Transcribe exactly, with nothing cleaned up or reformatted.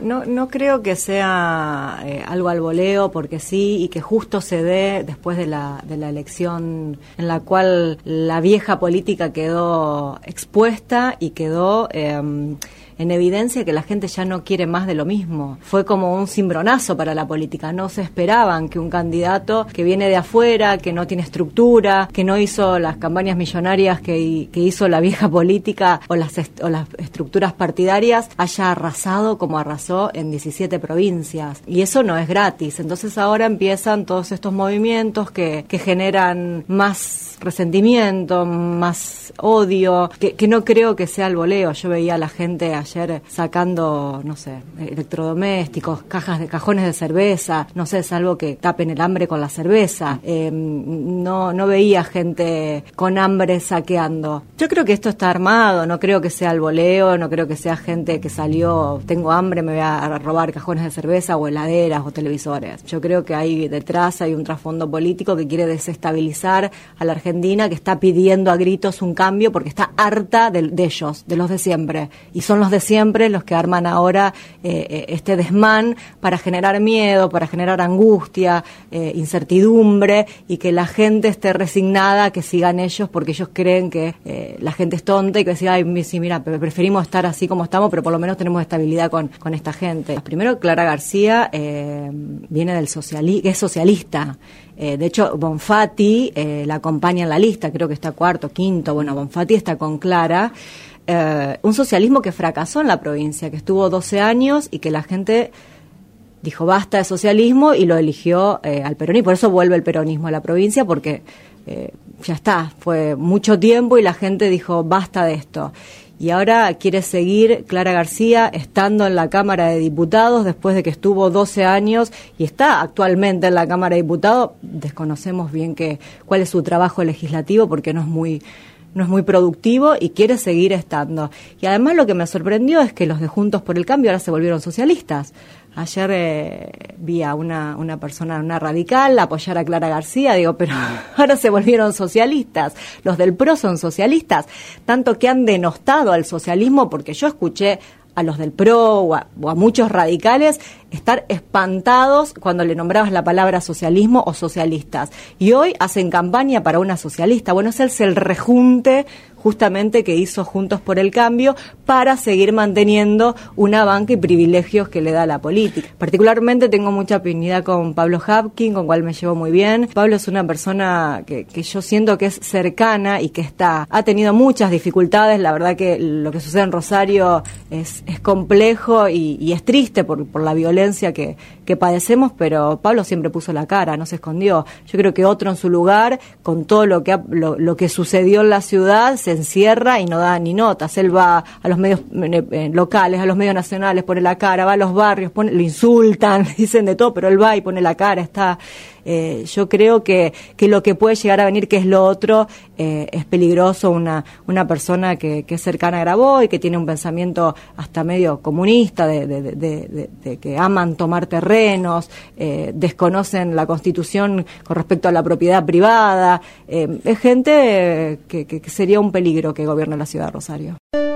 No, no creo que sea eh, algo al voleo, porque sí, y que justo se dé después de la, de la elección en la cual la vieja política quedó expuesta y quedó eh, en evidencia que la gente ya no quiere más de lo mismo. Fue como un cimbronazo para la política. No se esperaban que un candidato que viene de afuera, que no tiene estructura, que no hizo las campañas millonarias que, que hizo la vieja política o las, est- o las estructuras partidarias, haya arrasado como arrasó en diecisiete provincias. Y eso no es gratis. Entonces ahora empiezan todos estos movimientos que, que generan más resentimiento, más odio, que, que no creo que sea el voleo. Yo veía a la gente ayer sacando, no sé, electrodomésticos, cajas de cajones de cerveza, no sé, salvo que tapen el hambre con la cerveza. Eh, no, no veía gente con hambre saqueando. Yo creo que esto está armado, no creo que sea el voleo, no creo que sea gente que salió, tengo hambre, me voy a robar cajones de cerveza o heladeras o televisores. Yo creo que hay detrás, hay un trasfondo político que quiere desestabilizar a la Argentina, que está pidiendo a gritos un cambio porque está harta de, de ellos, de los de siempre. Y son los de siempre los que arman ahora eh, este desmán para generar miedo, para generar angustia, eh, incertidumbre, y que la gente esté resignada a que sigan ellos porque ellos creen que eh, la gente es tonta y que decía, ay, sí, mira, preferimos estar así como estamos, pero por lo menos tenemos estabilidad con, con esta gente. Primero, Clara García eh, viene del socialismo, es socialista. Eh, de hecho, Bonfatti eh, la acompaña en la lista, creo que está cuarto, quinto. Bueno, Bonfatti está con Clara. Eh, un socialismo que fracasó en la provincia, que estuvo doce años y que la gente dijo basta de socialismo y lo eligió eh, al peronismo. Por eso vuelve el peronismo a la provincia, porque eh, ya está, fue mucho tiempo y la gente dijo basta de esto. Y ahora quiere seguir Clara García estando en la Cámara de Diputados después de que estuvo doce años y está actualmente en la Cámara de Diputados. Desconocemos bien que, cuál es su trabajo legislativo porque no es muy... no es muy productivo y quiere seguir estando. Y además lo que me sorprendió es que los de Juntos por el Cambio ahora se volvieron socialistas. Ayer eh, vi a una, una persona, una radical, apoyar a Clara García, digo, pero ahora se volvieron socialistas. Los del P R O son socialistas, tanto que han denostado al socialismo, porque yo escuché a los del P R O o a, o a muchos radicales estar espantados cuando le nombrabas la palabra socialismo o socialistas. Y hoy hacen campaña para una socialista. Bueno, ese es el rejunte justamente que hizo Juntos por el Cambio para seguir manteniendo una banca y privilegios que le da la política. Particularmente tengo mucha afinidad con Pablo Habkin, con cual me llevo muy bien. Pablo es una persona que, que yo siento que es cercana y que está ha tenido muchas dificultades. La verdad que lo que sucede en Rosario es, es complejo y, y es triste por, por la violencia que, que padecemos, pero Pablo siempre puso la cara, no se escondió. Yo creo que otro en su lugar, con todo lo que, ha, lo, lo que sucedió en la ciudad, se encierra y no da ni notas. Él va a los medios eh, locales, a los medios nacionales, pone la cara, va a los barrios, pone, lo insultan, dicen de todo, pero él va y pone la cara, está... Eh, yo creo que, que lo que puede llegar a venir, que es lo otro, eh, es peligroso. Una, una persona que, que es cercana a Graboy, que tiene un pensamiento hasta medio comunista, de, de, de, de, de que aman tomar terrenos, eh, desconocen la Constitución con respecto a la propiedad privada. Eh, es gente que, que, que sería un peligro que gobierne la ciudad de Rosario.